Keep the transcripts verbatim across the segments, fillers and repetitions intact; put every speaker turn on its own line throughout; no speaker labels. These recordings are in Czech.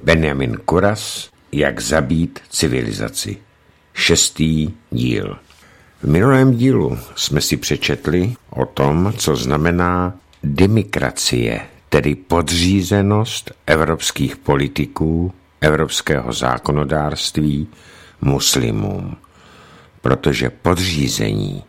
Benjamin Kuras, Jak zabít civilizaci. Šestý díl. V minulém dílu jsme si přečetli o tom, co znamená demokracie, tedy podřízenost evropských politiků, evropského zákonodárství muslimům. Protože podřízení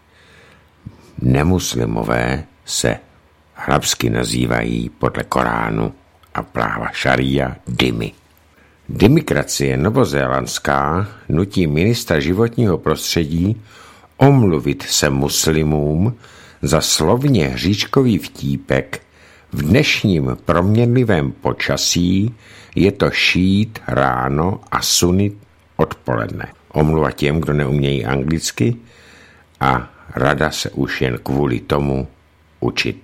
nemuslimové se arabsky nazývají podle Koránu a práva šaría dhimmi. Demokracie novozélandská nutí ministra životního prostředí omluvit se muslimům za slovně hříčkový vtípek: v dnešním proměnlivém počasí je to šít ráno a sunit odpoledne. Omluva těm, kdo neumějí anglicky, a rada se už jen kvůli tomu učit.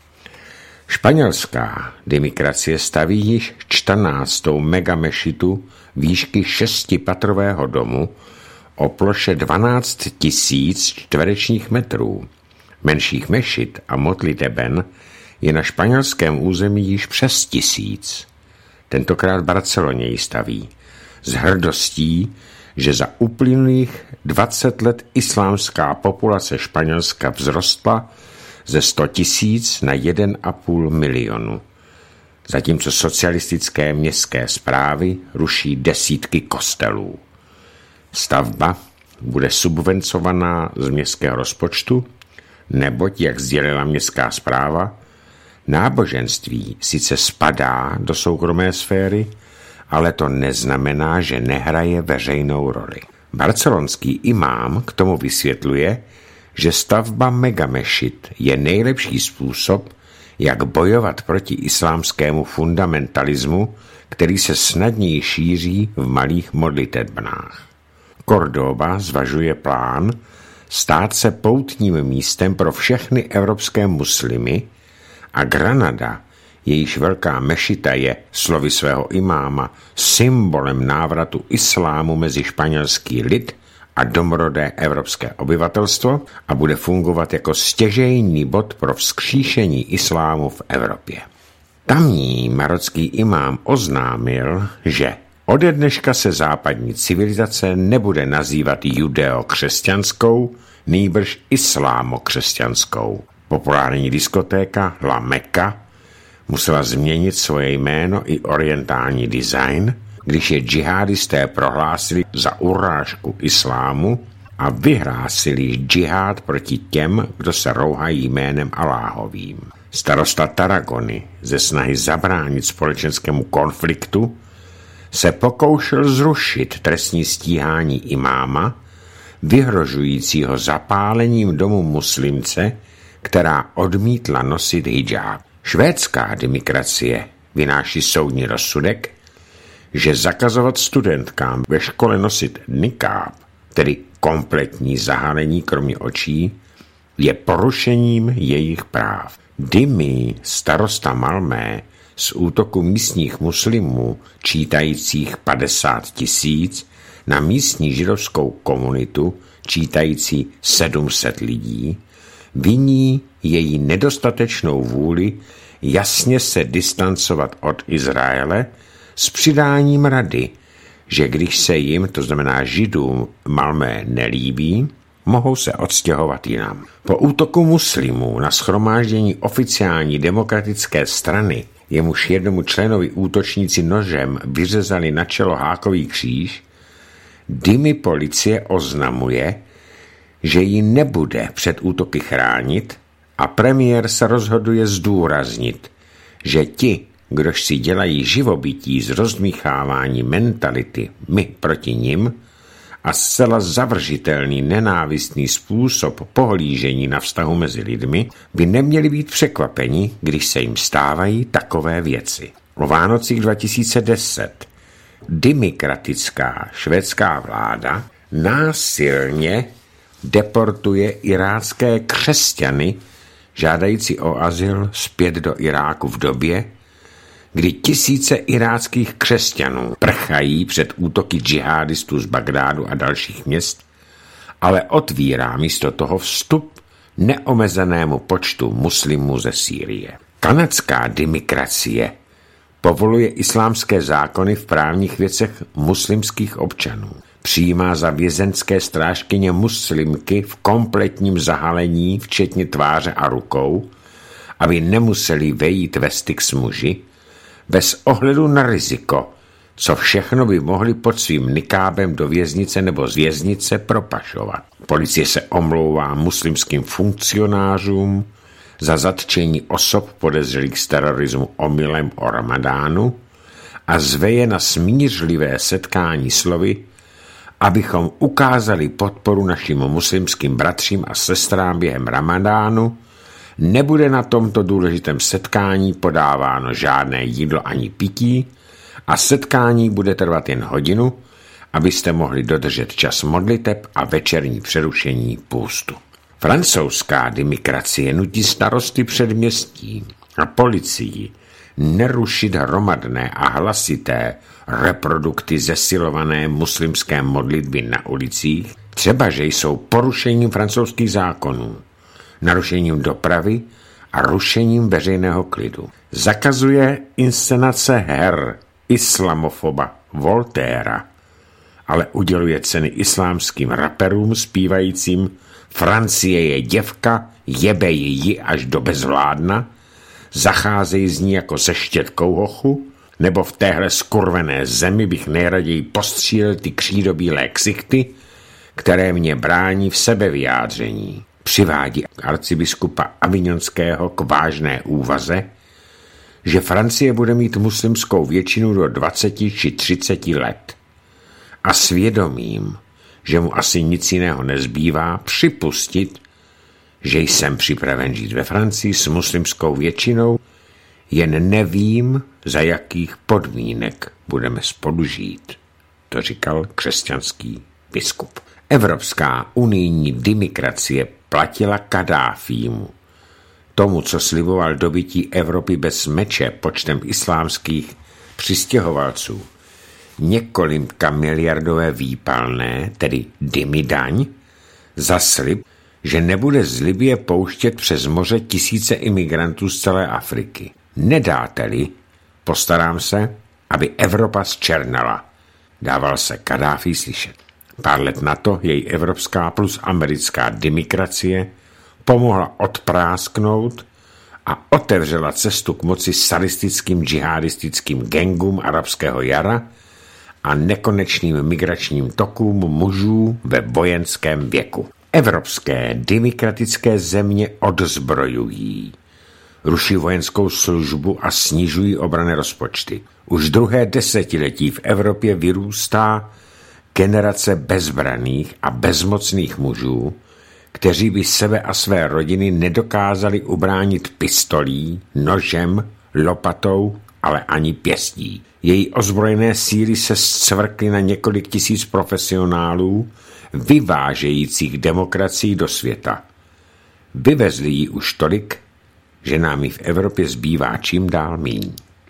Španělská demokracie staví již čtrnáctou megamešitu výšky šestipatrového domu o ploše dvanáct tisíc čtverečních metrů. Menších mešit a modliteben je na španělském území již přes tisíc. Tentokrát v Barceloně ji staví s hrdostí, že za uplynulých dvacet let islámská populace Španělska vzrostla ze sto tisíc na jeden a půl milionu, zatímco socialistické městské správy ruší desítky kostelů. Stavba bude subvencovaná z městského rozpočtu, neboť, jak sdělila městská správa, náboženství sice spadá do soukromé sféry, ale to neznamená, že nehraje veřejnou roli. Barcelonský imám k tomu vysvětluje, že stavba megamešit je nejlepší způsob, jak bojovat proti islámskému fundamentalismu, který se snadněji šíří v malých modlitebnách. Cordoba zvažuje plán stát se poutním místem pro všechny evropské muslimy a Granada, jejíž velká mešita je, slovy svého imáma, symbolem návratu islámu mezi španělský lid a domorodé evropské obyvatelstvo a bude fungovat jako stěžejní bod pro vzkříšení islámu v Evropě. Tamní marocký imám oznámil, že ode dneška se západní civilizace nebude nazývat judeo-křesťanskou, nýbrž islámo-křesťanskou. Populární diskotéka La Mecca musela změnit svoje jméno i orientální design, když je džihadisté prohlásili za urážku islámu a vyhlásili džihad proti těm, kdo se rouhají jménem Alláhovým. Starosta Tarragony ze snahy zabránit společenskému konfliktu se pokoušel zrušit trestní stíhání imáma, vyhrožujícího zapálením domu muslimce, která odmítla nosit hidžáb. Švédská demokracie vynáší soudní rozsudek, že zakazovat studentkám ve škole nosit nikáb, tedy kompletní zahalení kromě očí, je porušením jejich práv. Dhimmi, starosta Malmé, z útoku místních muslimů čítajících padesát tisíc na místní židovskou komunitu čítající sedm set lidí, viní její nedostatečnou vůli jasně se distancovat od Izraele s přidáním rady, že když se jim, to znamená Židům, Malmé nelíbí, mohou se odstěhovat jinam. Po útoku muslimů na shromáždění oficiální demokratické strany, jemuž jednomu členovi útočníci nožem vyřezali na čelo hákový kříž, Dhimmi policie oznamuje, že ji nebude před útoky chránit a premiér se rozhoduje zdůraznit, že ti, kdož si dělají živobytí z rozdmíchávání mentality my proti nim a zcela zavržitelný nenávistný způsob pohlížení na vztahu mezi lidmi, by neměli být překvapeni, když se jim stávají takové věci. O Vánocích dva tisíce deset demokratická švédská vláda násilně deportuje irácké křesťany žádající o azyl zpět do Iráku v době, kdy tisíce iráckých křesťanů prchají před útoky džihadistů z Bagdádu a dalších měst, ale otvírá místo toho vstup neomezenému počtu muslimů ze Sýrie. Kanadská demokracie Povoluje islámské zákony v právních věcech muslimských občanů. Přijímá za vězenské strážkyně muslimky v kompletním zahalení, včetně tváře a rukou, aby nemuseli vejít ve styk s muži, bez ohledu na riziko, co všechno by mohli pod svým nikábem do věznice nebo z věznice propašovat. Policie se omlouvá muslimským funkcionářům za zatčení osob podezřelých z terorismu omylem o Ramadánu a zve je na smířlivé setkání slovy, abychom ukázali podporu našim muslimským bratřím a sestrám během Ramadánu. Nebude na tomto důležitém setkání podáváno žádné jídlo ani pití a setkání bude trvat jen hodinu, abyste mohli dodržet čas modliteb a večerní přerušení půstu. Francouzská demokracie nutí starosty předměstí a policii nerušit hromadné a hlasité reprodukty zesilované muslimské modlitby na ulicích, třeba že jsou porušením francouzských zákonů, narušením dopravy a rušením veřejného klidu. Zakazuje inscenace her islamofoba Voltaira, ale uděluje ceny islámským raperům zpívajícím Francie je děvka, jebe ji až do bezvládna, zacházejí z ní jako se štětkou hochu, nebo v téhle skurvené zemi bych nejraději postřílel ty křídobílé ksichty, které mě brání v sebevyjádření. Přivádí arcibiskupa Avignonského k vážné úvaze, že Francie bude mít muslimskou většinu do dvaceti či třiceti let. A svědomím, že mu asi nic jiného nezbývá, připustit, že jsem připraven žít ve Francii s muslimskou většinou, jen nevím, za jakých podmínek budeme spolu žít. To říkal křesťanský biskup. Evropská unijní demokracie platila Kaddáfímu, tomu, co sliboval dobytí Evropy bez meče počtem islámských přistěhovalců, několika miliardové výpalné, tedy dimidaň, za slib, že nebude z Libye pouštět přes moře tisíce imigrantů z celé Afriky. Nedáte-li, postarám se, aby Evropa zčernala, dával se Kaddáfí slyšet. Pár let na to jej evropská plus americká demokracie pomohla odprásknout a otevřela cestu k moci sadistickým džihadistickým gangům arabského jara a nekonečným migračním tokům mužů ve vojenském věku. Evropské demokratické země odzbrojují, ruší vojenskou službu a snižují obranné rozpočty. Už druhé desetiletí v Evropě vyrůstá generace bezbraných a bezmocných mužů, kteří by sebe a své rodiny nedokázali ubránit pistolí, nožem, lopatou, ale ani pěstí. Její ozbrojené síly se scvrkly na několik tisíc profesionálů, vyvážejících demokracii do světa. Vyvezli ji už tolik, že nám ji v Evropě zbývá čím dál míň.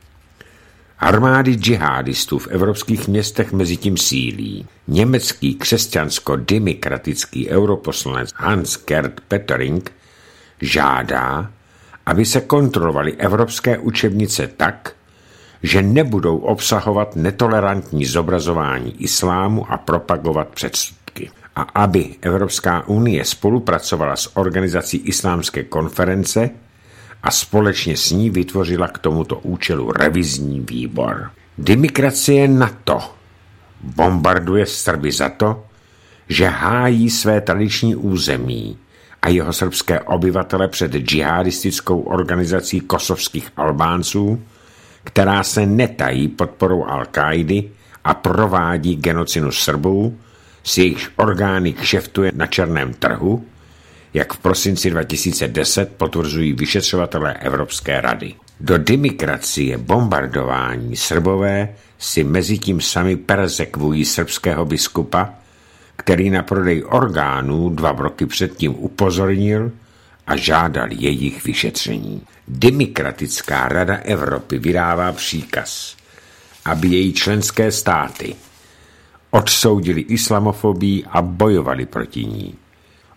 Armády džihadistů v evropských městech mezitím sílí. Německý křesťansko-demokratický europoslanec Hans-Gert Pöttering žádá, aby se kontrolovaly evropské učebnice tak, že nebudou obsahovat netolerantní zobrazování islámu a propagovat předsudky. A aby Evropská unie spolupracovala s organizací Islámské konference a společně s ní vytvořila k tomuto účelu revizní výbor. Demokracie NATO bombarduje Srby za to, že hájí své tradiční území a jeho srbské obyvatele před džihadistickou organizací kosovských Albánců, která se netají podporou Al-Káidy a provádí genocidu Srbů, s jejichž orgány kšeftuje na černém trhu, jak v prosinci dva tisíce deset potvrzují vyšetřovatelé Evropské rady. Do demokracie bombardování Srbové si mezitím sami perzekvují srbského biskupa, který na prodej orgánů dva roky předtím upozornil a žádal jejich vyšetření. Demokratická rada Evropy vydává příkaz, aby její členské státy odsoudili islamofobii a bojovali proti ní.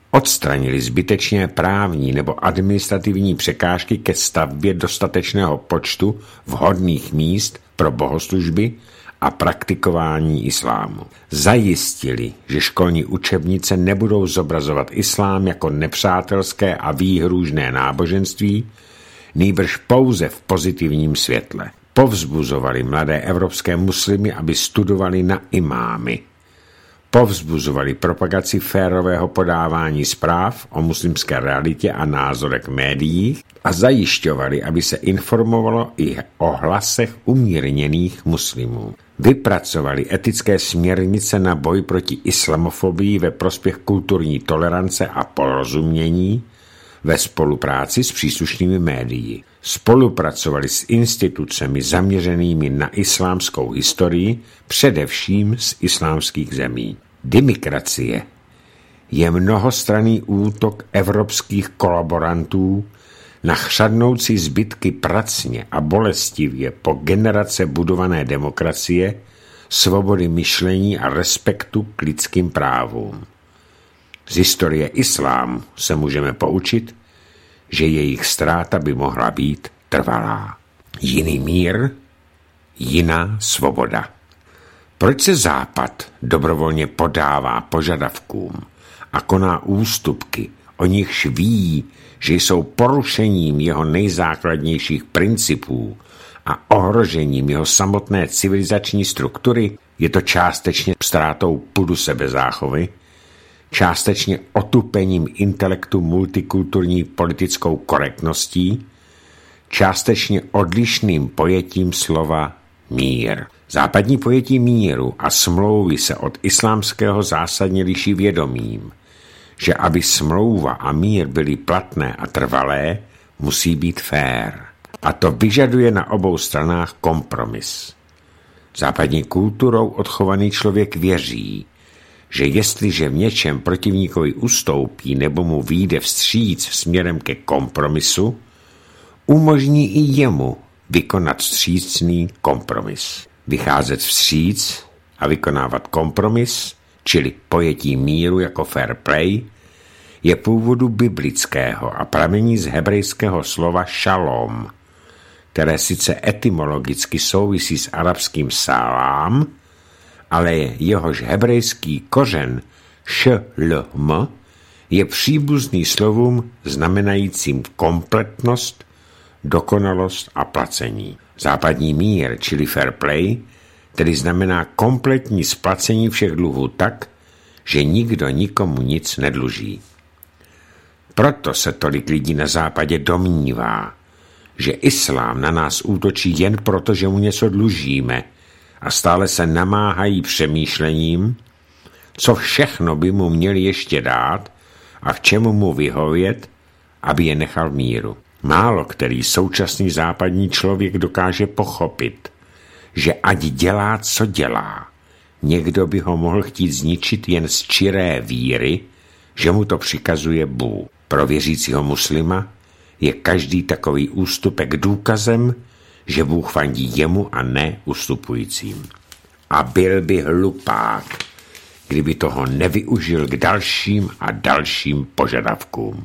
odstranili zbytečné právní nebo administrativní překážky ke stavbě dostatečného počtu vhodných míst pro bohoslužby a praktikování islámu. Zajistili, že školní učebnice nebudou zobrazovat islám jako nepřátelské a výhrůžné náboženství, nýbrž pouze v pozitivním světle. Povzbuzovali mladé evropské muslimy, aby studovali na imámy. Povzbuzovali propagaci férového podávání zpráv o muslimské realitě a názorech v médiích a zajišťovali, aby se informovalo i o hlasech umírněných muslimů. Vypracovali etické směrnice na boj proti islamofobii ve prospěch kulturní tolerance a porozumění ve spolupráci s příslušnými médii. Spolupracovali s institucemi zaměřenými na islámskou historii, především z islámských zemí. Demokracie je mnohostranný útok evropských kolaborantů na chřadnoucí zbytky pracně a bolestivě po generace budované demokracie, svobody myšlení a respektu k lidským právům. Z historie islámu se můžeme poučit, že jejich ztráta by mohla být trvalá. Jiný mír, jiná svoboda. Proč se Západ dobrovolně podává požadavkům a koná ústupky, o nichž ví, že jsou porušením jeho nejzákladnějších principů a ohrožením jeho samotné civilizační struktury? Je to částečně ztrátou pudu sebezáchovy, částečně otupením intelektu multikulturní politickou korektností, částečně odlišným pojetím slova mír. Západní pojetí míru a smlouvy se od islámského zásadně liší vědomím, že aby smlouva a mír byly platné a trvalé, musí být fér. A to vyžaduje na obou stranách kompromis. Západní kulturou odchovaný člověk věří, že jestliže v něčem protivníkovi ustoupí nebo mu vyjde vstříc směrem ke kompromisu, umožní i jemu vykonat vstřícný kompromis. Vycházet vstříc a vykonávat kompromis, čili pojetí míru jako fair play, je původu biblického a pramení z hebrejského slova šalom, které sice etymologicky souvisí s arabským salám, ale jehož hebrejský kořen šlm je příbuzný slovům znamenajícím kompletnost, dokonalost a placení. Západní mír, čili fair play, tedy znamená kompletní splacení všech dluhů tak, že nikdo nikomu nic nedluží. Proto se tolik lidí na západě domnívá, že islám na nás útočí jen proto, že mu něco dlužíme, a stále se namáhají přemýšlením, co všechno by mu měli ještě dát a k čemu mu vyhovět, aby je nechal v míru. Málo který současný západní člověk dokáže pochopit, že ať dělá, co dělá, někdo by ho mohl chtít zničit jen z čiré víry, že mu to přikazuje Bůh. Pro věřícího muslima je každý takový ústupek důkazem, že Bůh fandí jemu a ne ustupujícím. A byl by hlupák, kdyby toho nevyužil k dalším a dalším požadavkům.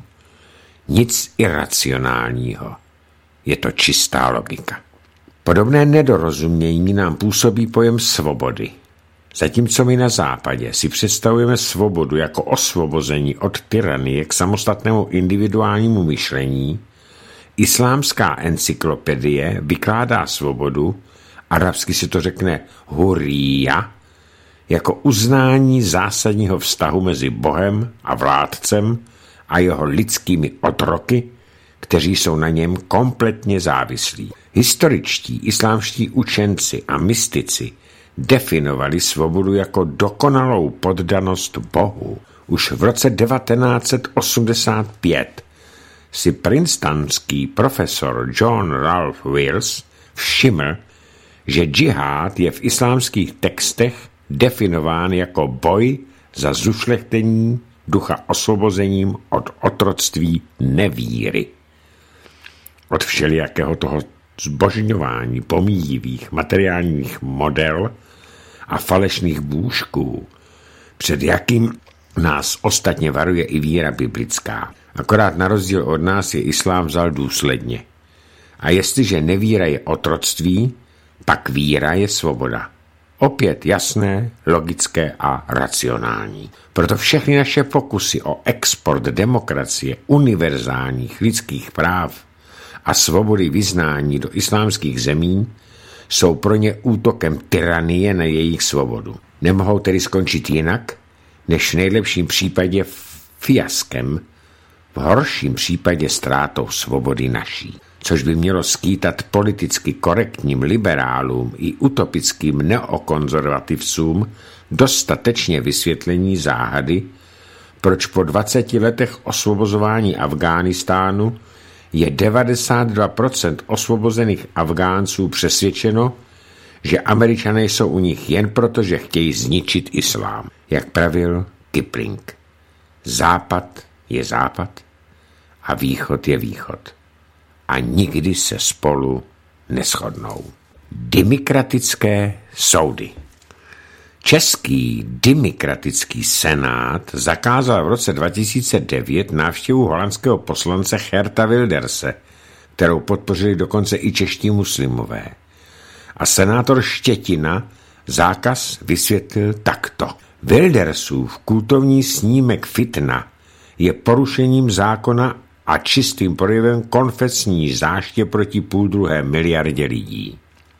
Nic iracionálního. Je to čistá logika. Podobné nedorozumění nám působí pojem svobody. Zatímco my na západě si představujeme svobodu jako osvobození od tyranie k samostatnému individuálnímu myšlení, islámská encyklopedie vykládá svobodu, arabsky se to řekne hurriya, jako uznání zásadního vztahu mezi Bohem a vládcem a jeho lidskými otroky, kteří jsou na něm kompletně závislí. Historičtí islámští učenci a mystici definovali svobodu jako dokonalou poddanost Bohu. Už v roce devatenáct set osmdesát pět si princetonský profesor John Ralph Wills všiml, že džihád je v islámských textech definován jako boj za zušlechtení ducha osvobozením od otroctví nevíry. Od všelijakého toho zbožňování pomíjivých materiálních model a falešných bůžků, před jakým nás ostatně varuje i víra biblická. Akorát na rozdíl od nás je islám vzal důsledně. A jestliže nevíra je otroctví, pak víra je svoboda. Opět jasné, logické a racionální. Proto všechny naše pokusy o export demokracie, univerzálních lidských práv a svobody vyznání do islámských zemí jsou pro ně útokem tyranie na jejich svobodu. Nemohou tedy skončit jinak, než v nejlepším případě fiaskem, v horším případě ztrátou svobody naší. Což by mělo skýtat politicky korektním liberálům i utopickým neokonzervativcům dostatečně vysvětlení záhady, proč po dvaceti letech osvobozování Afghánistánu je devadesát dva procent osvobozených Afgánců přesvědčeno, že Američané jsou u nich jen proto, že chtějí zničit islám. Jak pravil Kipling. Západ je západ a východ je východ. A nikdy se spolu neshodnou. Demokratické soudy. Český demokratický senát zakázal v roce dva tisíce devět návštěvu holandského poslance Geerta Wilderse, kterou podpořili dokonce i čeští muslimové. A senátor Štětina zákaz vysvětlil takto. Wildersův kultovní snímek Fitna je porušením zákona a čistým projevem konfesní záště proti půl druhé miliardě lidí.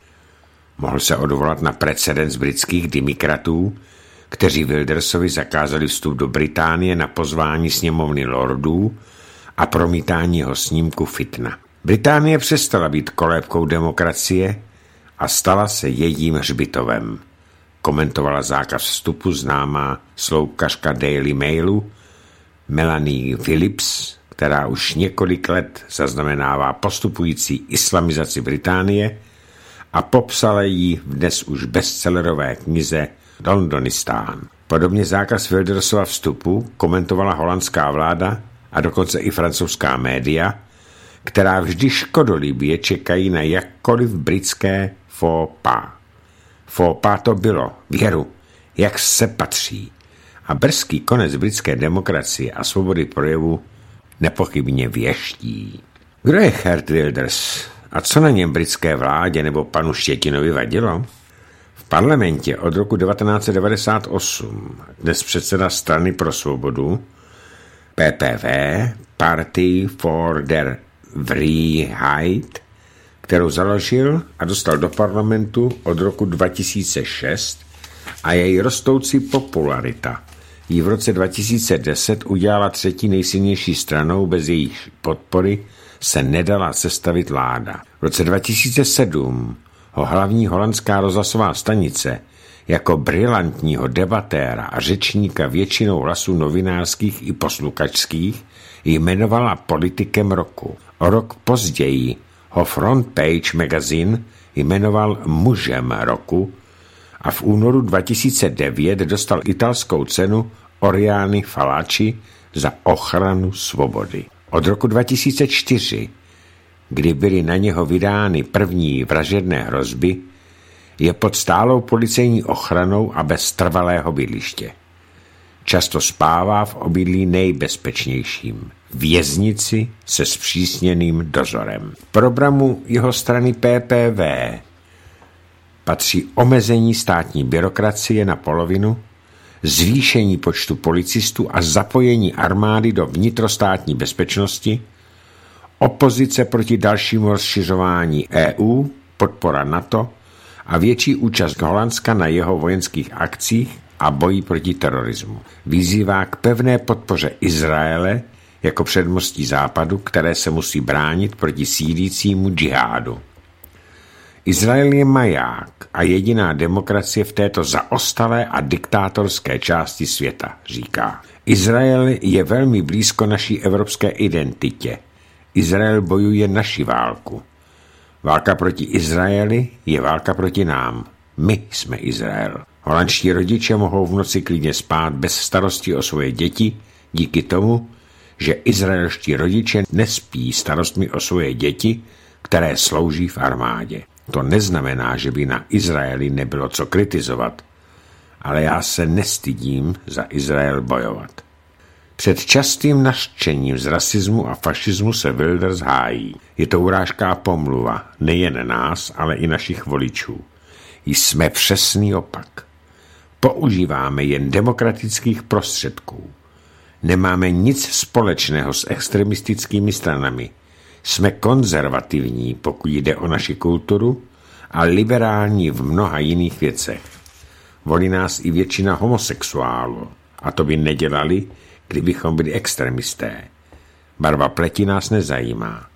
Mohl se odvolat na precedens britských demokratů, kteří Wildersovi zakázali vstup do Británie na pozvání sněmovny lordů a promítání jeho snímku Fitna. Británie přestala být kolébkou demokracie a stala se jejím hřbitovem, komentovala zákaz vstupu známá sloupkařka Daily Mailu Melanie Phillips, která už několik let zaznamenává postupující islamizaci Británie a popsala ji v dnes už bestsellerové knize Londonistán. Podobně zákaz Wildersova vstupu komentovala holandská vláda a dokonce i francouzská média, která vždy škodolibě čekají na jakkoliv britské faux pas. Faux pas to bylo, věru, jak se patří. A brzký konec britské demokracie a svobody projevu nepochybně věští. Kdo je Geert Wilders a co na něm britské vládě nebo panu Štětinovi vadilo? V parlamentě od roku devatenáct set devadesát osm dnes předseda strany pro svobodu P P V, Party for der Vrijheid, kterou založil a dostal do parlamentu od roku dva tisíce šest a její rostoucí popularita ji v roce dva tisíce deset udělala třetí nejsilnější stranou, bez jejich podpory se nedala sestavit vláda. V roce dva tisíce sedm ho hlavní holandská rozhlasová stanice jako brilantního debatéra a řečníka většinou hlasů novinářských i posluchačských jmenovala politikem roku. O rok později ho Front Page Magazine jmenoval mužem roku a v únoru dva tisíce devět dostal italskou cenu Oriani Fallaci za ochranu svobody. Od roku dva tisíce čtyři, kdy byly na něho vydány první vražedné hrozby, je pod stálou policejní ochranou a bez trvalého bydliště. Často spává v obydlí nejbezpečnějším, věznici se zpřísněným dozorem. V programu jeho strany P P V patří omezení státní byrokracie na polovinu, zvýšení počtu policistů a zapojení armády do vnitrostátní bezpečnosti, opozice proti dalšímu rozšiřování E U, podpora NATO a větší účast Holandska na jeho vojenských akcích a boji proti terorismu. Vyzývá k pevné podpoře Izraele jako předmostí západu, které se musí bránit proti sílícímu džihádu. Izrael je maják a jediná demokracie v této zaostalé a diktátorské části světa, říká. Izrael je velmi blízko naší evropské identitě. Izrael bojuje naši válku. Válka proti Izraeli je válka proti nám. My jsme Izrael. Holandští rodiče mohou v noci klidně spát bez starosti o svoje děti díky tomu, že izraelští rodiče nespí starostmi o svoje děti, které slouží v armádě. To neznamená, že by na Izraeli nebylo co kritizovat, ale já se nestydím za Izrael bojovat. Před častým nařčením z rasismu a fašismu se Wilders hájí. Je to urážká pomluva, nejen nás, ale i našich voličů. Jsme přesný opak. Používáme jen demokratických prostředků. Nemáme nic společného s extremistickými stranami. Jsme konzervativní, pokud jde o naši kulturu, a liberální v mnoha jiných věcech. Volí nás i většina homosexuálů, a to by nedělali, kdybychom byli extremisté. Barva pleti nás nezajímá.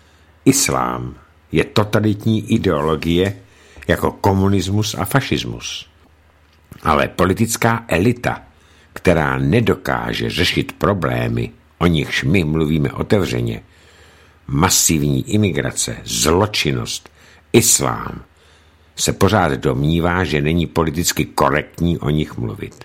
Islám je totalitní ideologie jako komunismus a fašismus. Ale politická elita, která nedokáže řešit problémy, o nichž my mluvíme otevřeně, masivní imigrace, zločinnost, islám, se pořád domnívá, že není politicky korektní o nich mluvit.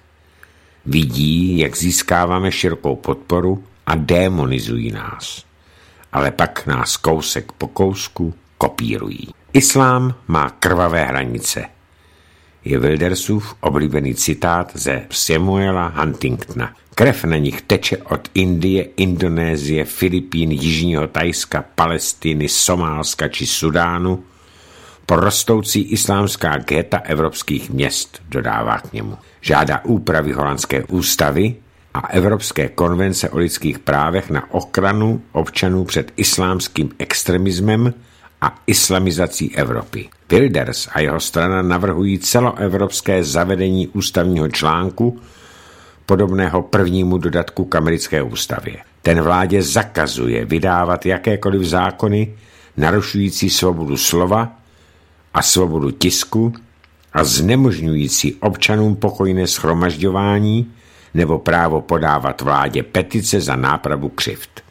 Vidí, jak získáváme širokou podporu a démonizují nás. Ale pak nás kousek po kousku kopírují. Islám má krvavé hranice. Je Wildersův oblíbený citát ze Samuela Huntingtona. Krev na nich teče od Indie, Indonésie, Filipín, Jižního Thajska, Palestiny, Somálska či Sudánu po rostoucí islámská geta evropských měst, dodává k němu. Žádá úpravy holandské ústavy a Evropské konvence o lidských právech na ochranu občanů před islámským extremismem a islamizací Evropy. Wilders a jeho strana navrhují celoevropské zavedení ústavního článku podobného prvnímu dodatku k americké ústavě. Ten vládě zakazuje vydávat jakékoliv zákony narušující svobodu slova a svobodu tisku a znemožňující občanům pokojné shromažďování nebo právo podávat vládě petice za nápravu křivd.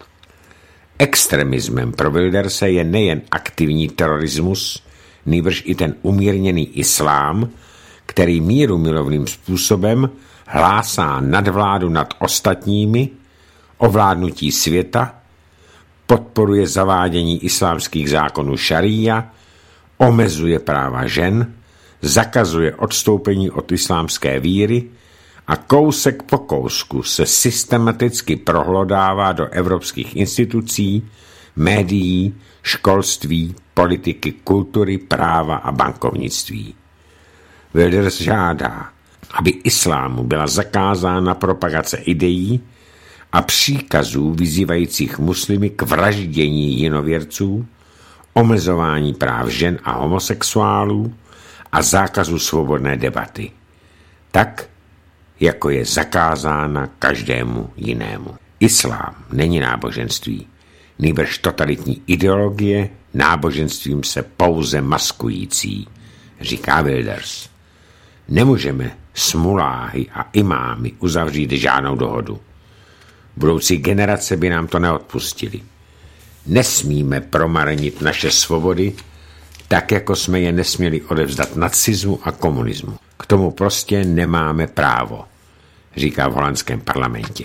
Extremismem pro Wilderse je nejen aktivní terorismus, nýbrž i ten umírněný islám, který mírumilovným způsobem hlásá nadvládu nad ostatními, ovládnutí světa, podporuje zavádění islámských zákonů šaría, omezuje práva žen, zakazuje odstoupení od islámské víry a kousek po kousku se systematicky prohlodává do evropských institucí, médií, školství, politiky, kultury, práva a bankovnictví. Wilders žádá, aby islámu byla zakázána propagace ideí a příkazů vyzývajících muslimy k vraždění jinověrců, omezování práv žen a homosexuálů a zákazu svobodné debaty. Tak, jako je zakázána každému jinému. Islám není náboženství, nýbrž totalitní ideologie, náboženstvím se pouze maskující, říká Wilders. Nemůžeme s muláhy a imámy uzavřít žádnou dohodu. Budoucí generace by nám to neodpustili. Nesmíme promarnit naše svobody, tak jako jsme je nesměli odevzdat nacismu a komunismu. K tomu prostě nemáme právo, říká v holandském parlamentě.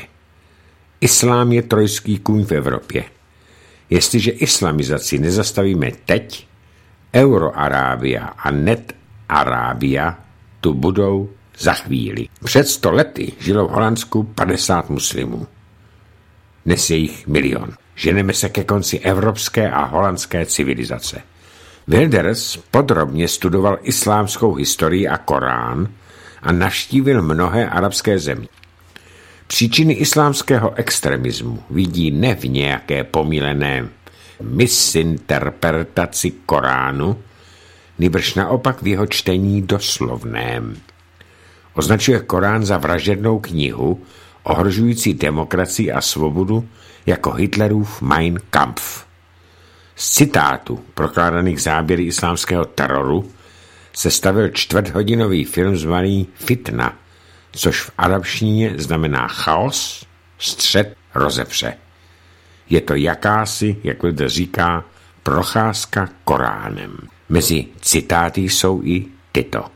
Islám je trojský kůň v Evropě. Jestliže islamizaci nezastavíme teď, Euroarábia a Net-Arábia tu budou za chvíli. Před sto lety žilo v Holandsku padesát muslimů. Dnes je jich milion. Ženeme se ke konci evropské a holandské civilizace. Wilders podrobně studoval islámskou historii a Korán a navštívil mnohé arabské země. Příčiny islámského extremismu vidí ne v nějaké pomílené misinterpretaci Koránu, nýbrž naopak v jeho čtení doslovném. Označuje Korán za vražednou knihu, ohrožující demokracii a svobodu jako Hitlerův Mein Kampf. Z citátu prokládaných záběry islámského teroru se stavil čtvrthodinový film zvaný Fitna, což v arabštině znamená chaos, střet, rozepře. Je to jakási, jak lidé říká, procházka Koránem. Mezi citáty jsou i tyto.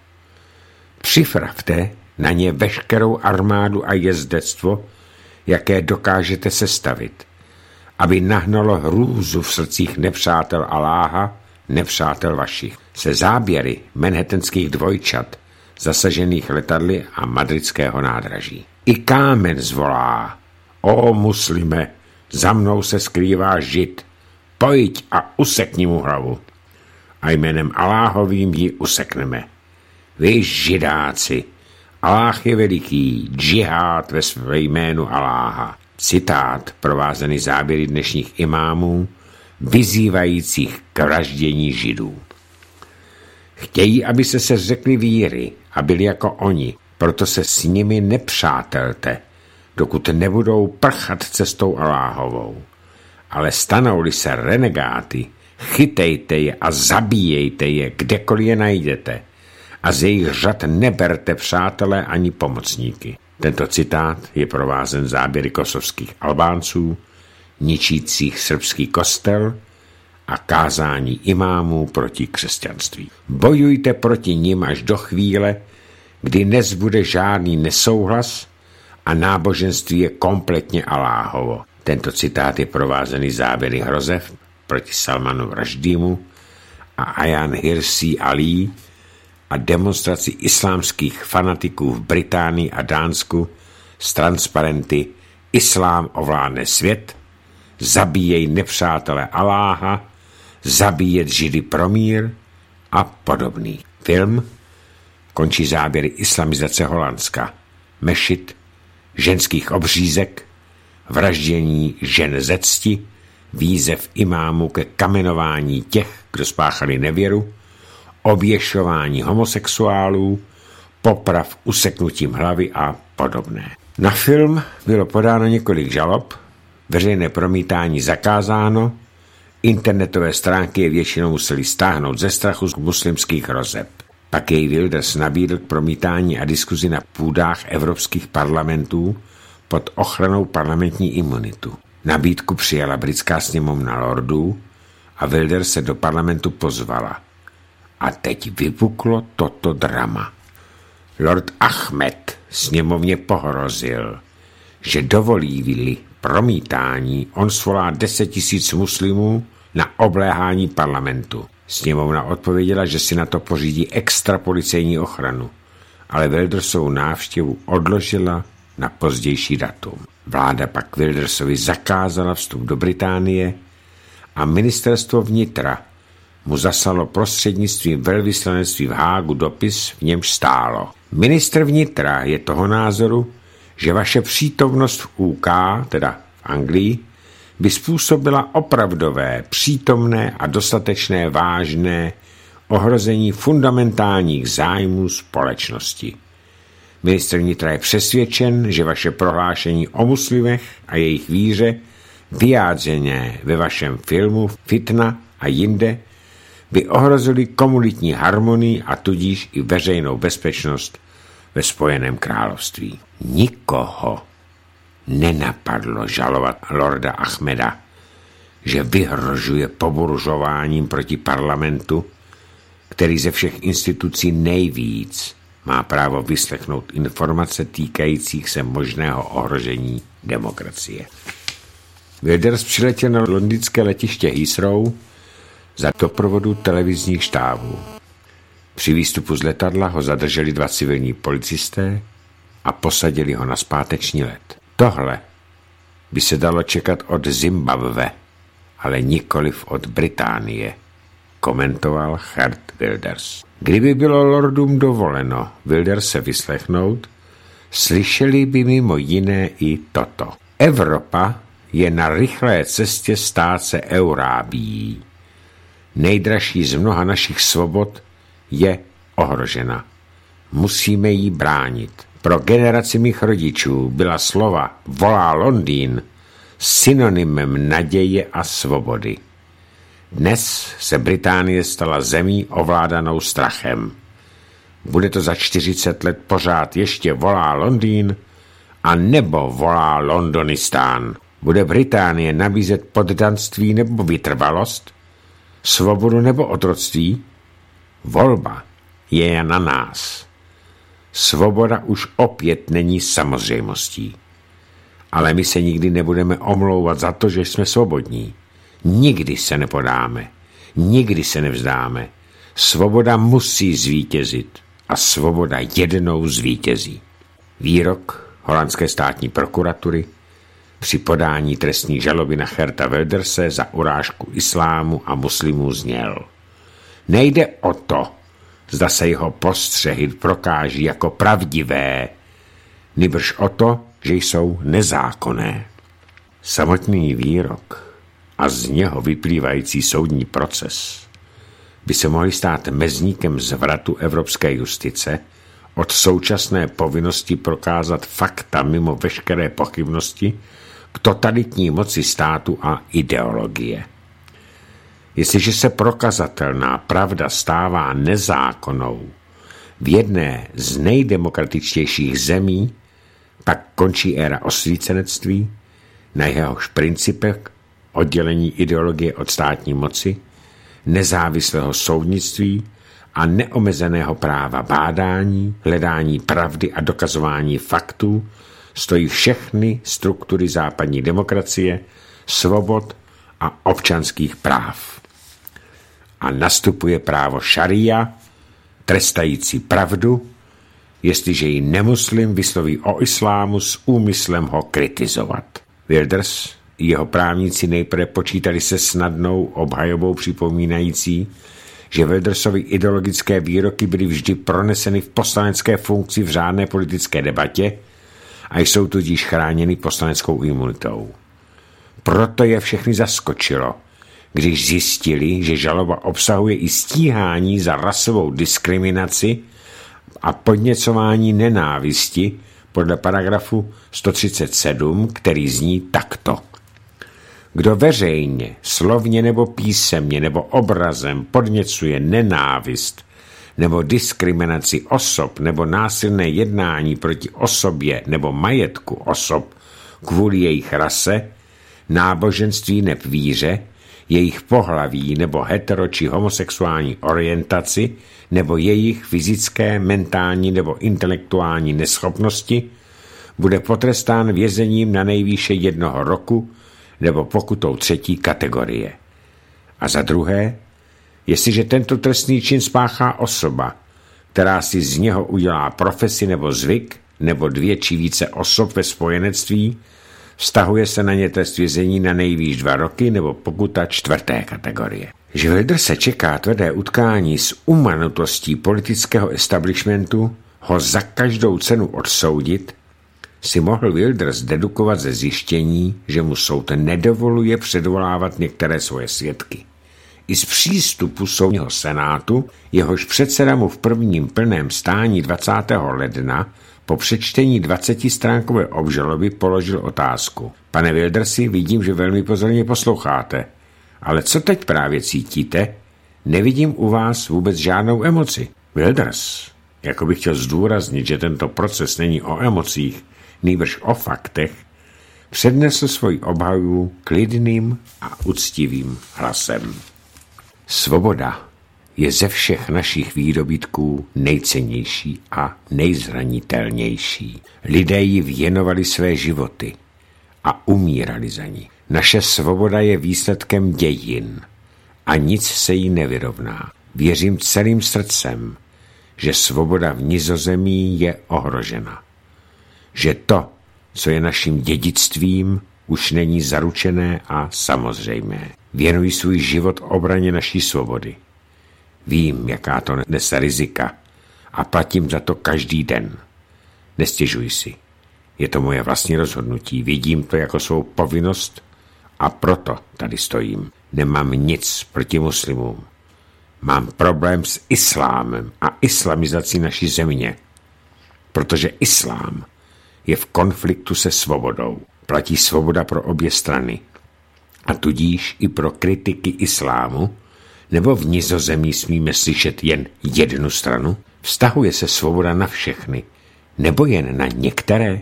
Připravte na ně veškerou armádu a jezdectvo, jaké dokážete sestavit, aby nahnalo hrůzu v srdcích nepřátel Aláha, nepřátel vašich. Se záběry manhattanských dvojčat zasažených letadly a madridského nádraží. I kámen zvolá: O muslime, za mnou se skrývá žid, pojď a usekni mu hlavu. A jménem Aláhovým ji usekneme. Vy židáci, Aláh je veliký, džihád ve své jménu Aláha. Citát provázený záběry dnešních imámů, vyzývajících k vraždění židů. Chtějí, aby se se řekli víry a byli jako oni, proto se s nimi nepřátelte, dokud nebudou prchat cestou Aláhovou. Ale stanou-li se renegáty, chytejte je a zabíjejte je, kdekoliv je najdete, a z jejich řad neberte přátelé ani pomocníky. Tento citát je provázen záběry kosovských Albánců, ničících srbský kostel a kázání imámů proti křesťanství. Bojujte proti nim až do chvíle, kdy nezbude žádný nesouhlas a náboženství je kompletně Aláhovo. Tento citát je provázený záběry hrozev proti Salmanu Rushdímu a Ayaan Hirsi Ali a demonstraci islámských fanatiků v Británii a Dánsku s transparenty Islám ovládne svět, zabíjej nepřátele Aláha, zabíjet židy pro mír a podobný. Film končí záběry islamizace Holandska, mešit, ženských obřízek, vraždění žen ze cti, výzev imámu ke kamenování těch, kdo spáchali nevěru, oběšování homosexuálů, poprav useknutím hlavy a podobné. Na film bylo podáno několik žalob, veřejné promítání zakázáno, internetové stránky je většinou museli stáhnout ze strachu z muslimských hrozeb. Pak jej Wilders nabídl k promítání a diskuzi na půdách evropských parlamentů pod ochranou parlamentní imunitu. Nabídku přijala britská sněmovna lordů a Wilders se do parlamentu pozvala. A teď vypuklo toto drama. Lord Ahmed sněmovně pohrozil, že dovolí-li promítání, on svolá deset tisíc muslimů na obléhání parlamentu. Sněmovna odpověděla, že si na to pořídí extra policejní ochranu, ale Wildersovu návštěvu odložila na pozdější datum. Vláda pak Wildersovi zakázala vstup do Británie a ministerstvo vnitra mu zaslalo prostřednictvím velvyslanectví v Hágu dopis, v němž stálo: Ministr vnitra je toho názoru, že vaše přítomnost v U K, teda v Anglii, by způsobila opravdové, přítomné a dostatečné vážné ohrožení fundamentálních zájmů společnosti. Ministr vnitra je přesvědčen, že vaše prohlášení o muslimech a jejich víře, vyjádřené ve vašem filmu Fitna a jinde, by ohrozili komunitní harmonii a tudíž i veřejnou bezpečnost ve Spojeném království. Nikoho nenapadlo žalovat lorda Ahmeda, že vyhrožuje poburžováním proti parlamentu, který ze všech institucí nejvíc má právo vyslechnout informace týkajících se možného ohrožení demokracie. Wilders přiletěl na londýnské letiště Heathrow za doprovodu televizních štábů. Při výstupu z letadla ho zadrželi dva civilní policisté a posadili ho na zpáteční let. Tohle by se dalo čekat od Zimbabwe, ale nikoliv od Británie, komentoval Geert Wilders. Kdyby bylo lordům dovoleno Wilders se vyslechnout, slyšeli by mimo jiné i toto. Evropa je na rychlé cestě stát se Eurábií. Nejdražší z mnoha našich svobod je ohrožena. Musíme jí bránit. Pro generaci mých rodičů byla slova volá Londýn synonymem naděje a svobody. Dnes se Británie stala zemí ovládanou strachem. Bude to za čtyřicet let pořád ještě volá Londýn a nebo volá Londonistán. Bude Británie nabízet poddanství nebo vytrvalost, svobodu nebo otroctví? Volba je na nás. Svoboda už opět není samozřejmostí. Ale my se nikdy nebudeme omlouvat za to, že jsme svobodní. Nikdy se nepodáme. Nikdy se nevzdáme. Svoboda musí zvítězit. a svoboda jednou zvítězí. Výrok holandské státní prokuratury při podání trestní žaloby na Geerta Wilderse za urážku islámu a muslimů zněl: nejde o to, zda se jeho postřehy prokáží jako pravdivé, nýbrž o to, že jsou nezákonné. Samotný výrok a z něho vyplývající soudní proces by se mohly stát mezníkem zvratu evropské justice od současné povinnosti prokázat fakta mimo veškeré pochybnosti k totalitní moci státu a ideologie. Jestliže se prokazatelná pravda stává nezákonnou v jedné z nejdemokratičtějších zemí, pak končí éra osvícenectví, na jehož principech oddělení ideologie od státní moci, nezávislého soudnictví a neomezeného práva bádání, hledání pravdy a dokazování faktů stojí všechny struktury západní demokracie, svobod a občanských práv. A nastupuje právo šaria, trestající pravdu, jestliže ji nemuslim vysloví o islámu s úmyslem ho kritizovat. Wilders i jeho právníci nejprve počítali se snadnou obhajobou připomínající, že Wildersovy ideologické výroky byly vždy proneseny v poslanecké funkci v řádné politické debatě a jsou tudíž chráněny poslaneckou imunitou. Proto je všechny zaskočilo, když zjistili, že žaloba obsahuje i stíhání za rasovou diskriminaci a podněcování nenávisti podle paragrafu sto třicet sedm, který zní takto. Kdo veřejně, slovně nebo písemně nebo obrazem podněcuje nenávist nebo diskriminaci osob nebo násilné jednání proti osobě nebo majetku osob kvůli jejich rase, náboženství nebo víře, jejich pohlaví nebo hetero či homosexuální orientaci nebo jejich fyzické, mentální nebo intelektuální neschopnosti, bude potrestán vězením na nejvýše jednoho roku nebo pokutou třetí kategorie. A za druhé, jestliže tento trestný čin spáchá osoba, která si z něho udělá profesi nebo zvyk, nebo dvě či více osob ve spojenectví, vztahuje se na ně trest vězení na nejvýš dva roky nebo pokuta čtvrté kategorie. Že Wilders se čeká tvrdé utkání s umanutostí politického establishmentu ho za každou cenu odsoudit, si mohl Wilders dedukovat ze zjištění, že mu soud nedovoluje předvolávat některé svoje svědky. I z přístupu soudního senátu, jehož předseda mu v prvním plném stání dvacátého ledna po přečtení dvacetistránkové obžaloby položil otázku. Pane Wildersi, vidím, že velmi pozorně posloucháte. Ale co teď právě cítíte? Nevidím u vás vůbec žádnou emoci. Wilders, jako bych chtěl zdůraznit, že tento proces není o emocích, nýbrž o faktech, přednesl svoji obhajobu klidným a uctivým hlasem. Svoboda je ze všech našich výdobytků nejcennější a nejzranitelnější. Lidé jí věnovali své životy a umírali za ní. Naše svoboda je výsledkem dějin a nic se jí nevyrovná. Věřím celým srdcem, že svoboda v Nizozemí je ohrožena. Že to, co je naším dědictvím, už není zaručené a samozřejmé. Věnuji svůj život obraně naší svobody. Vím, jaká to nese rizika a platím za to každý den. Nestěžuji si. Je to moje vlastní rozhodnutí, vidím to jako svou povinnost a proto tady stojím. Nemám nic proti muslimům. Mám problém s islámem a islamizací naší země, protože islám je v konfliktu se svobodou. Platí svoboda pro obě strany a tudíž i pro kritiky islámu, nebo v Nizozemí smíme slyšet jen jednu stranu? Vztahuje se svoboda na všechny, nebo jen na některé?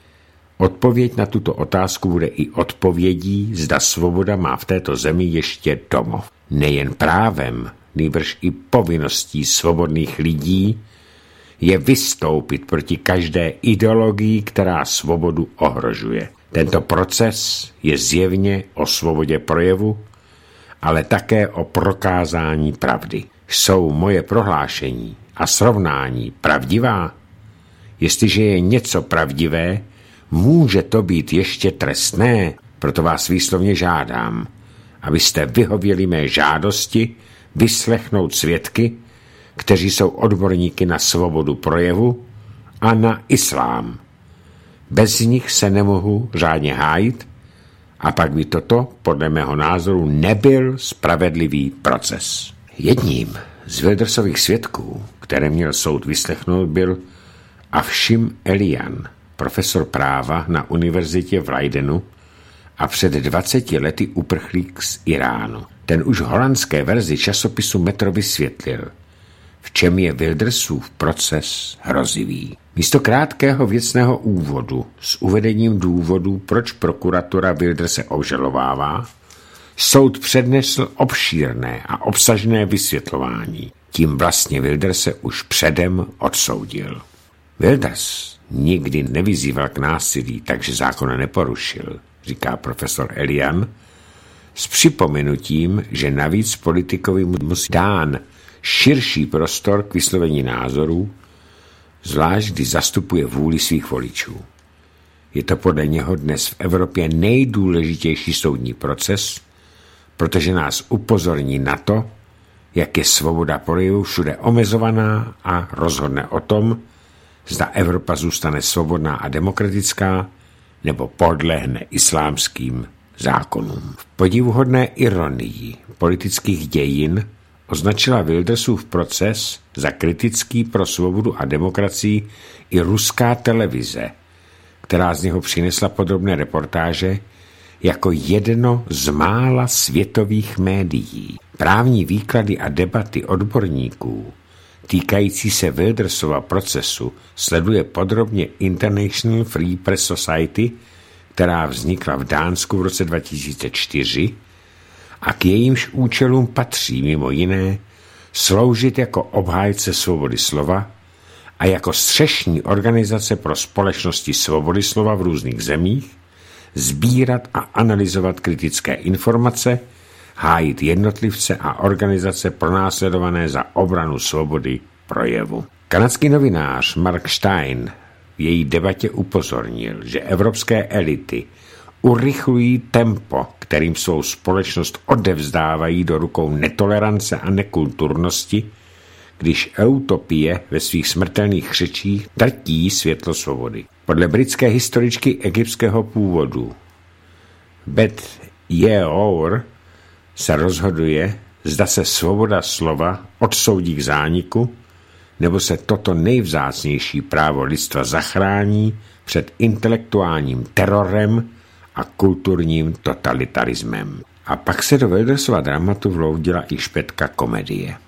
Odpověď na tuto otázku bude i odpovědí, zda svoboda má v této zemi ještě domov. Nejen právem, nýbrž i povinností svobodných lidí je vystoupit proti každé ideologii, která svobodu ohrožuje. Tento proces je zjevně o svobodě projevu, ale také o prokázání pravdy. Jsou moje prohlášení a srovnání pravdivá? Jestliže je něco pravdivé, může to být ještě trestné, proto vás výslovně žádám, abyste vyhověli mé žádosti vyslechnout svědky, kteří jsou odborníky na svobodu projevu a na islám. Bez nich se nemohu řádně hájit a pak by toto, podle mého názoru, nebyl spravedlivý proces. Jedním z Wildersových svědků, které měl soud vyslechnout, byl Afšim Elian, profesor práva na univerzitě v Leidenu a před dvaceti lety uprchlík z Iránu. Ten už v holandské verzi časopisu Metro vysvětlil, v čem je Wildersův proces hrozivý. Místo krátkého věcného úvodu s uvedením důvodů, proč prokuratura Wilderse obžalovává, soud přednesl obšírné a obsažné vysvětlování. Tím vlastně Wilderse už předem odsoudil. Wilders nikdy nevyzýval k násilí, takže zákona neporušil, říká profesor Elian, s připomenutím, že navíc politikovi musí dán širší prostor k vyslovení názorů, zvlášť když zastupuje vůli svých voličů. Je to podle něho dnes v Evropě nejdůležitější soudní proces, protože nás upozorní na to, jak je svoboda projevu všude omezovaná a rozhodne o tom, zda Evropa zůstane svobodná a demokratická, nebo podlehne islámským zákonům. V podivuhodné ironii politických dějin označila Wildersův proces za kritický pro svobodu a demokracii i ruská televize, která z něho přinesla podrobné reportáže jako jedno z mála světových médií. Právní výklady a debaty odborníků týkající se Wildersova procesu sleduje podrobně International Free Press Society, která vznikla v Dánsku v roce dva tisíce čtyři a k jejímž účelům patří mimo jiné sloužit jako obhájce svobody slova a jako střešní organizace pro společnosti svobody slova v různých zemích, sbírat a analyzovat kritické informace, hájit jednotlivce a organizace pronásledované za obranu svobody projevu. Kanadský novinář Mark Stein v její debatě upozornil, že evropské elity urychlují tempo, kterým svou společnost odevzdávají do rukou netolerance a nekulturnosti, když utopie ve svých smrtelných křečích trtí světlo svobody. Podle britské historičky egyptského původu Beth Yeour se rozhoduje, zda se svoboda slova odsoudí k zániku, nebo se toto nejvzácnější právo lidstva zachrání před intelektuálním terorem a kulturním totalitarismem. A pak se do Wildersova dramatu vloudila i špetka komedie.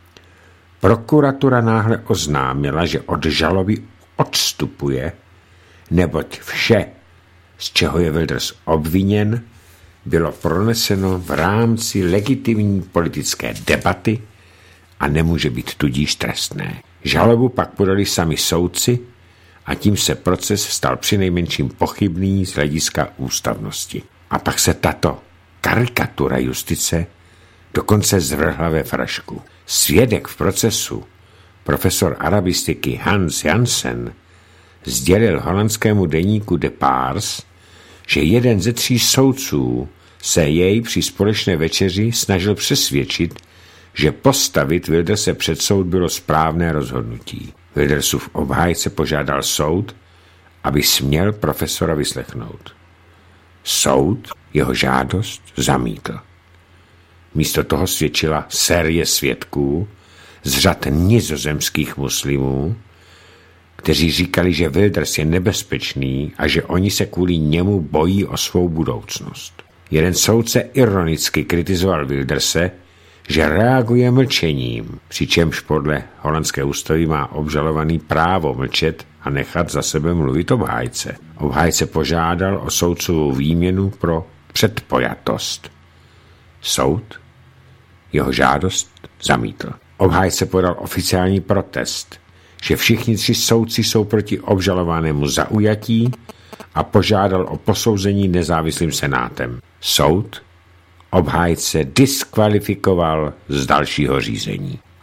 Prokuratura náhle oznámila, že od žaloby odstupuje, neboť vše, z čeho je Wilders obviněn, bylo proneseno v rámci legitimní politické debaty a nemůže být tudíž trestné. Žalobu pak podali sami soudci a tím se proces stal přinejmenším pochybný z hlediska ústavnosti. A pak se tato karikatura justice dokonce zvrhla ve frašku. Svědek v procesu, profesor arabistiky Hans Jansen, sdělil holandskému deníku De Paars, že jeden ze tří soudců se jej při společné večeři snažil přesvědčit, že postavit Wilderse před soud bylo správné rozhodnutí. Wildersův obhájce požádal soud, aby směl profesora vyslechnout. Soud jeho žádost zamítl. Místo toho svědčila série svědků z řad nizozemských muslimů, kteří říkali, že Wilders je nebezpečný a že oni se kvůli němu bojí o svou budoucnost. Jeden soudce ironicky kritizoval Wilderse, že reaguje mlčením, přičemž podle holandské ústavy má obžalovaný právo mlčet a nechat za sebe mluvit obhájce. Obhájce požádal o soudcovou výměnu pro předpojatost. Soud jeho žádost zamítl. Obhájce podal oficiální protest, že všichni tři soudci jsou proti obžalovanému zaujatí a požádal o posouzení nezávislým senátem. Soud obhájce diskvalifikoval z dalšího řízení.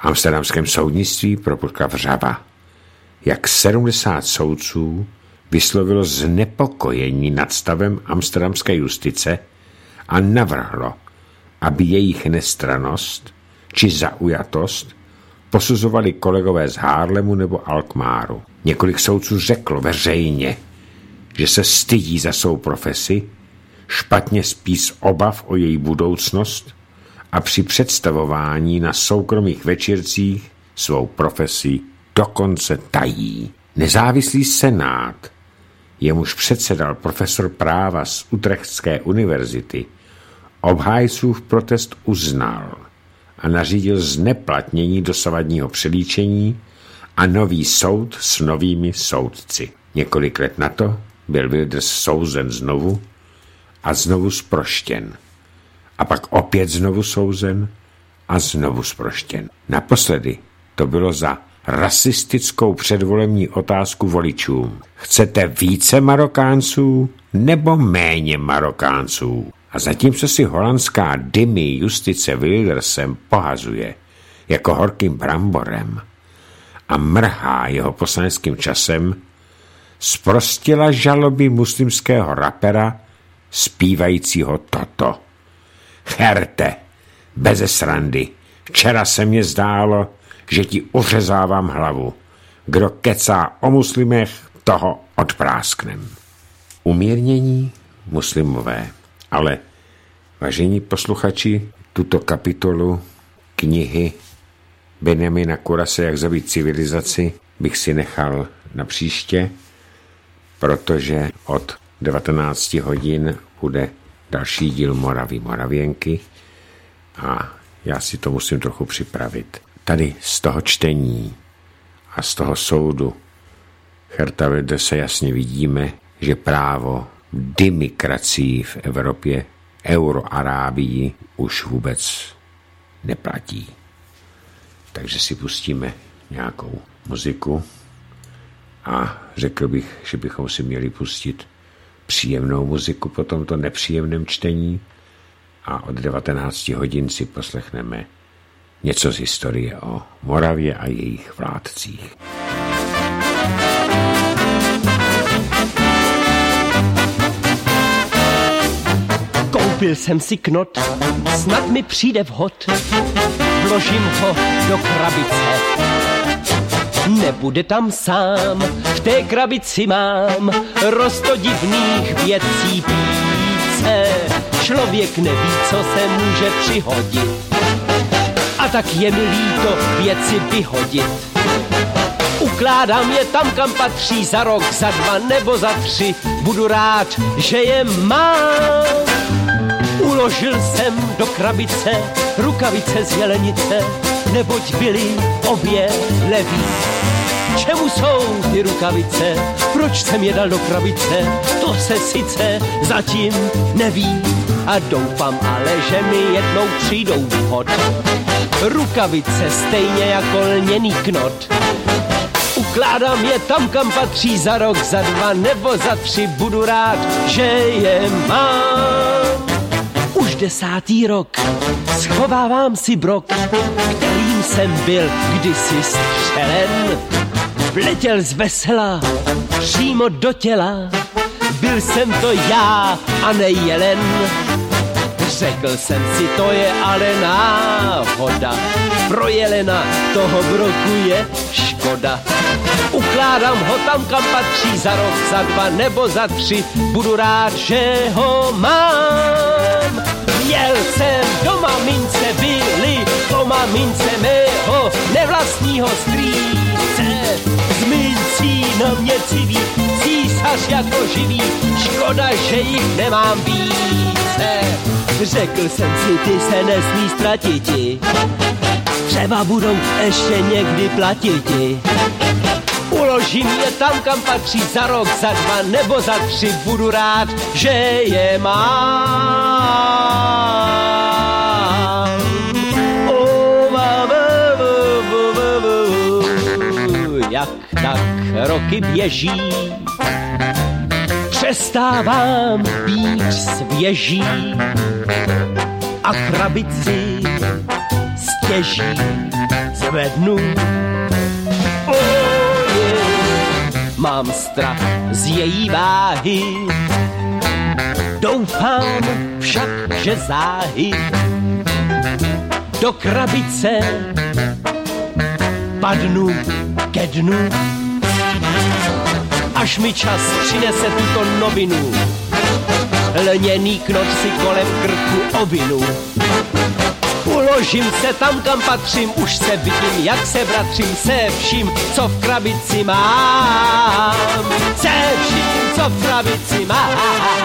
amsterdamském soudnictví propukla vřava, jak sedmdesát soudců vyslovilo znepokojení nad stavem amsterdamské justice a navrhlo, aby jejich nestrannost či zaujatost posuzovali kolegové z Haarlemu nebo Alkmáru. Několik soudců řeklo veřejně, že se stydí za svou profesi, špatně spí z obav o její budoucnost a při představování na soukromých večírcích svou profesi dokonce tají. Nezávislý senát, jemuž předsedal profesor práva z Utrechtské univerzity, obhájcův protest uznal a nařídil zneplatnění dosavadního přelíčení a nový soud s novými soudci. Několik let na to byl Wilders souzen znovu a znovu zproštěn. A pak opět znovu souzen a znovu zproštěn. Naposledy to bylo za rasistickou předvolební otázku voličům. Chcete více Marokánců nebo méně Marokánců? A zatímco si holandská dymy justice Wildersem pohazuje jako horkým bramborem a mrhá jeho poslaneckým časem, zprostila žaloby muslimského rapera zpívajícího toto. Cherte, beze srandy, včera se mně zdálo, že ti uřezávám hlavu. Kdo kecá o muslimech, toho odprásknem. Umírnění muslimové. Ale, vážení posluchači, tuto kapitolu knihy Benjamina Kurase Jak zabít civilizaci bych si nechal na příště, protože od devatenácti hodin bude další díl Moravy Moravěnky a já si to musím trochu připravit. Tady z toho čtení a z toho soudu Geerta Wilderse jasně vidíme, že právo demokracii v Evropě, Euroarábii, už vůbec neplatí. Takže si pustíme nějakou muziku a řekl bych, že bychom si měli pustit příjemnou muziku po tomto nepříjemném čtení a od devatenácti hodin si poslechneme něco z historie o Moravě a jejich vládcích.
Koupil jsem si knot, snad mi přijde vhod, vložím ho do krabice. Nebude tam sám, v té krabici mám rosto divných věcí více. Člověk neví, co se může přihodit, a tak je mi líto věci vyhodit. Ukládám je tam, kam patří, za rok, za dva nebo za tři, budu rád, že je mám. Uložil jsem do krabice rukavice z jelenice, neboť byly obě levý. Čemu jsou ty rukavice? Proč jsem je dal do krabice? To se sice zatím neví. A doufám ale, že mi jednou přijdou vhod. Rukavice stejně jako lněný knot. Ukládám je tam, kam patří, za rok, za dva nebo za tři, budu rád, že je mám. Už desátý rok schovávám si brok, kterým jsem byl kdysi střelen. Vletěl z vesela přímo do těla, byl jsem to já a ne jelen. Řekl jsem si, to je ale náhoda, pro jelena toho broku je škoda. Ukládám ho tam, kam patří, za rok, za dva nebo za tři, budu rád, že ho mám. Měl jsem doma mince Vily, doma mince mého nevlastního strýce. Z mincí na mě civí, císař jako živý, škoda, že jich nemám více. Řekl jsem si, ty se nesmí ztratiti, třeba budou ještě někdy platiti. Uložím je tam, kam patří, za rok, za dva nebo za tři, budu rád, že je mám. Oh, ma, ma, ma, ma, ma. Jak tak roky běží, přestávám být svěží a krabici s těží zvednu. Oje, mám strach z její váhy, doufám však, že záhy do krabice padnu ke dnu. Až mi čas přinese tuto novinu, lněný knot si kolem krku ovinu. Uložím se tam, kam patřím, už se vidím, jak se bratřím se vším, co v krabici mám. Se vším, co v krabici mám.